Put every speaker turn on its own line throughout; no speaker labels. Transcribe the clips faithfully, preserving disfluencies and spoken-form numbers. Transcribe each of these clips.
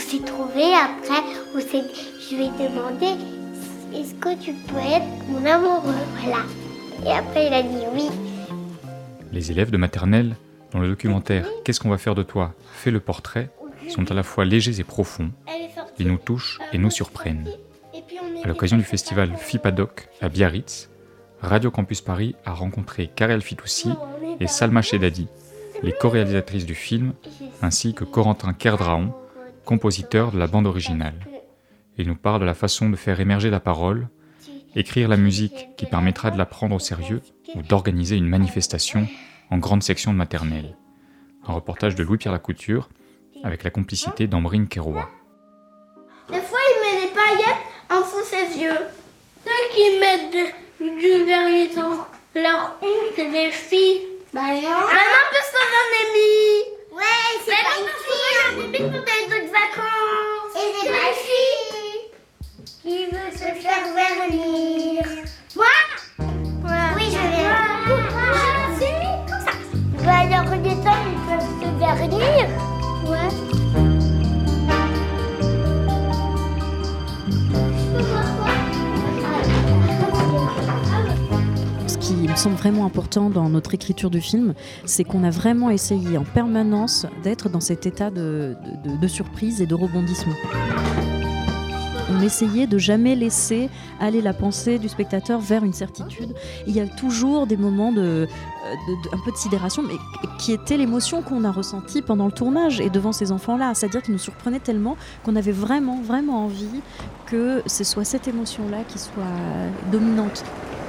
s'est trouvé après, on s'est... je lui ai demandé est-ce que tu peux être mon amoureux, voilà. Et après il a dit oui.
Les élèves de maternelle, dans le documentaire « Qu'est-ce qu'on va faire de toi ?» fait le portrait, sont à la fois légers et profonds. Ils nous touchent et nous surprennent. À l'occasion du festival FIPADOC à Biarritz, Radio Campus Paris a rencontré Karel Fitoussi et Salma Chedadi, les co-réalisatrices du film, ainsi que Corentin Kerdraon, compositeur de la bande originale. Il nous parle de la façon de faire émerger la parole, écrire la musique qui permettra de la prendre au sérieux ou d'organiser une manifestation en grande section de maternelle. Un reportage de Louis-Pierre Lacouture avec la complicité d'Ambrine Kéroua.
Des fois, il met des paillettes en dessous ses yeux. Ceux qui mettent de, du vernis dans leur ongle, c'est des filles. Bah non. Maintenant, parce qu'on en est mis. Ouais, c'est pas une fille. On est mis pour des autres vacances. Et c'est ma fille qui veut se faire vernir. Moi ouais. Oui, je vais. Je me suis mis comme ça. Bah, alors, les temps, ils peuvent se vernir. Ouais.
Ce qui me semble vraiment important dans notre écriture du film, c'est qu'on a vraiment essayé en permanence d'être dans cet état de, de, de surprise et de rebondissement. On essayait de jamais laisser aller la pensée du spectateur vers une certitude. Il y a toujours des moments de, de, de un peu de sidération, mais qui était l'émotion qu'on a ressentie pendant le tournage et devant ces enfants-là. C'est-à-dire qu'ils nous surprenaient tellement qu'on avait vraiment, vraiment envie que ce soit cette émotion-là qui soit dominante.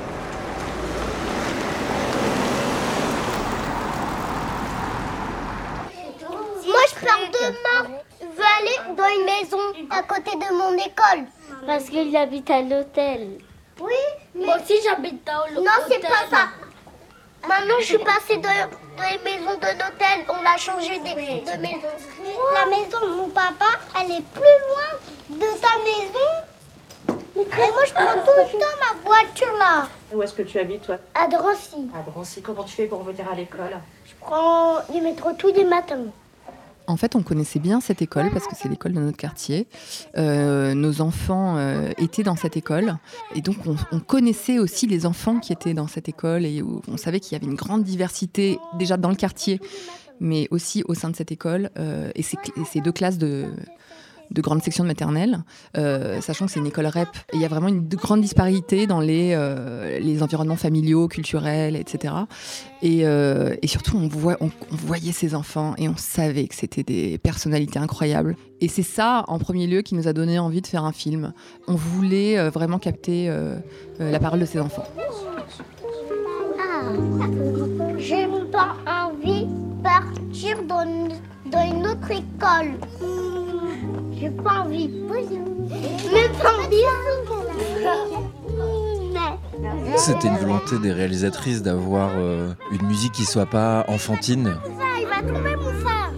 Moi, je pars demain. Je veux aller dans une maison à côté de mon école. Parce qu'il habite à l'hôtel. Oui, mais... Moi aussi, j'habite dans l'hôtel. Non, c'est pas ça. Maintenant, je suis passée dans, dans les maisons de l'hôtel. On a changé de, de maison. La maison de mon papa, elle est plus loin de ta maison. Et moi, je prends tout le temps ma voiture, là.
Où est-ce que tu habites, toi ?
À Drancy.
À Drancy. Comment tu fais pour venir à l'école ?
Je prends le métro tous les matins.
En fait, on connaissait bien cette école parce que c'est l'école de notre quartier. Euh, nos enfants euh, étaient dans cette école et donc on, on connaissait aussi les enfants qui étaient dans cette école et où on savait qu'il y avait une grande diversité déjà dans le quartier, mais aussi au sein de cette école euh, et, ces, et ces deux classes de, de grande section de maternelle, euh, sachant que c'est une école R E P. Et il y a vraiment une grande disparité dans les, euh, les environnements familiaux, culturels, et cetera. Et, euh, et surtout, on, voit, on, on voyait ces enfants et on savait que c'était des personnalités incroyables. Et c'est ça, en premier lieu, qui nous a donné envie de faire un film. On voulait euh, vraiment capter euh, euh, la parole de ces enfants.
Ah, j'ai pas envie de partir dans une, dans une autre école. J'ai pas envie. Mais pas envie.
C'était une volonté des réalisatrices d'avoir euh, une musique qui soit pas enfantine.
Il va tomber, mon frère.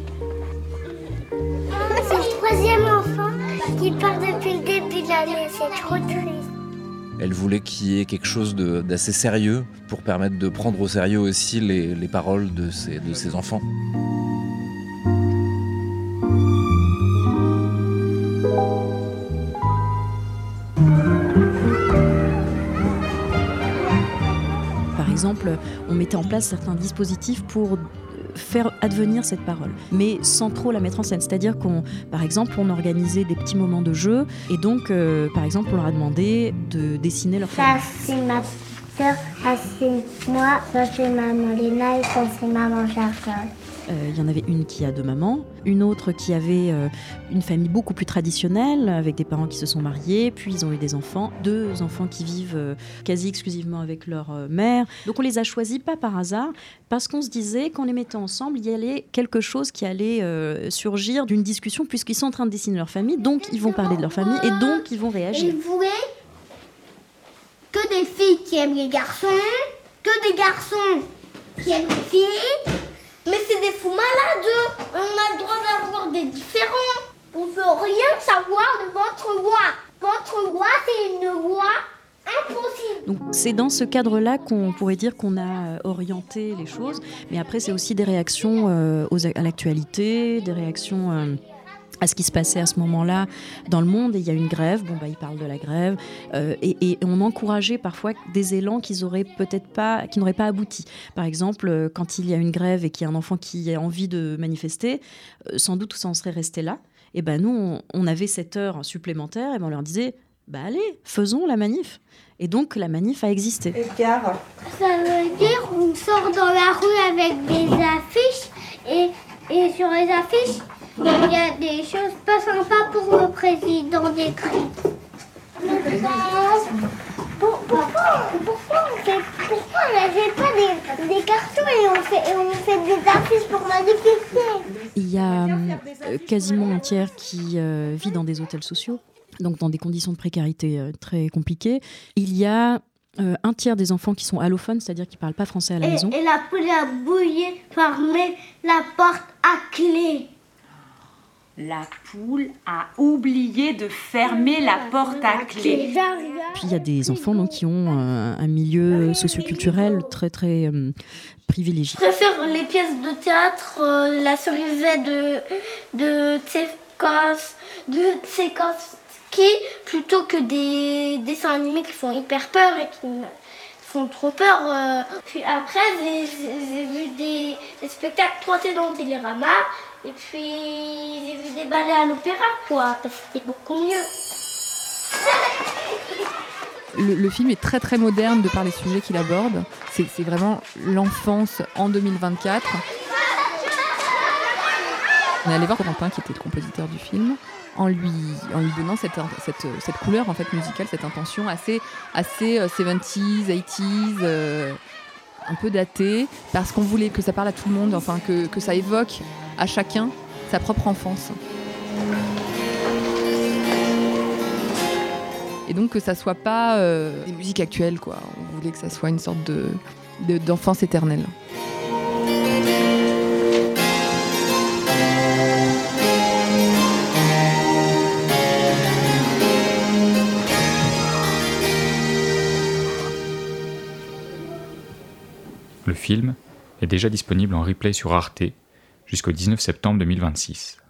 C'est le troisième enfant qui part depuis le début de l'année. C'est trop triste.
Elle voulait qu'il y ait quelque chose de, d'assez sérieux pour permettre de prendre au sérieux aussi les, les paroles de ces, de ces enfants.
Par exemple, on mettait en place certains dispositifs pour faire advenir cette parole, mais sans trop la mettre en scène. C'est-à-dire qu'on, par exemple, on organisait des petits moments de jeu, et donc, euh, par exemple, on leur a demandé de dessiner leur
famille. Ça, c'est ma sœur, ça, c'est moi, ça, c'est maman Léna, et ça, c'est maman Charlotte.
Il euh, y en avait une qui a deux mamans, une autre qui avait euh, une famille beaucoup plus traditionnelle, avec des parents qui se sont mariés, puis ils ont eu des enfants, deux enfants qui vivent euh, quasi exclusivement avec leur euh, mère. Donc on les a choisis pas par hasard, parce qu'on se disait qu'en les mettant ensemble, il y allait quelque chose qui allait euh, surgir d'une discussion, puisqu'ils sont en train de dessiner leur famille, donc ils vont parler de leur famille, et donc ils vont réagir.
Ils voulaient que des filles qui aiment les garçons, que des garçons qui aiment les filles. Mais c'est des fous malades. On a le droit d'avoir des différents. On ne veut rien savoir de votre loi. Votre loi, c'est une loi impossible.
Donc c'est dans ce cadre-là qu'on pourrait dire qu'on a orienté les choses. Mais après, c'est aussi des réactions euh, aux, à l'actualité, des réactions... Euh, à ce qui se passait à ce moment-là dans le monde, et il y a une grève, bon bah il parle de la grève, euh, et, et on encourageait parfois des élans qu'ils auraient peut-être pas, qui n'auraient pas abouti. Par exemple, quand il y a une grève et qu'il y a un enfant qui a envie de manifester, euh, sans doute ça en serait resté là. Et ben nous, on, on avait cette heure supplémentaire, et ben on leur disait, bah allez, faisons la manif. Et donc la manif a existé.
Edgar.
Ça veut dire qu'on sort dans la rue avec des affiches, et, et sur les affiches, il y a des choses pas sympas pour le président décrit. Pourquoi, pourquoi on fait, pourquoi on n'achète pas des, des cartons et on, fait, et on fait des affiches pour manifester?
Il y a euh, quasiment un tiers qui euh, vit dans des hôtels sociaux, donc dans des conditions de précarité euh, très compliquées. Il y a euh, un tiers des enfants qui sont allophones, c'est-à-dire qui ne parlent pas français à la
et,
maison.
Et la poule a bouillé, fermé la porte à clé.
La poule a oublié de fermer la porte à clé.
Puis il y a des enfants donc, qui ont euh, un milieu socioculturel très très euh, privilégié.
Je préfère les pièces de théâtre, euh, la survie de, de Tchaïkovski, de Tchaïkovski, plutôt que des dessins animés qui font hyper peur et qui me font trop peur. Euh. Puis après, j'ai, j'ai vu des, des spectacles trois D dans le Télérama. Et puis, j'ai vu des ballets à l'opéra, quoi, parce que c'était beaucoup mieux.
Le, le film est très très moderne de par les sujets qu'il aborde. C'est, c'est vraiment l'enfance en deux mille vingt-quatre. On est allé voir Corentin, qui était le compositeur du film, en lui, en lui donnant cette, cette, cette couleur en fait, musicale, cette intention assez, assez soixante-dix, quatre-vingt-dix, euh, un peu datée, parce qu'on voulait que ça parle à tout le monde, enfin que, que ça évoque à chacun sa propre enfance. Et donc que ça soit pas euh, des musiques actuelles, quoi. On voulait que ça soit une sorte de, de, d'enfance éternelle.
Le film est déjà disponible en replay sur Arte jusqu'au dix-neuf septembre deux mille vingt-six.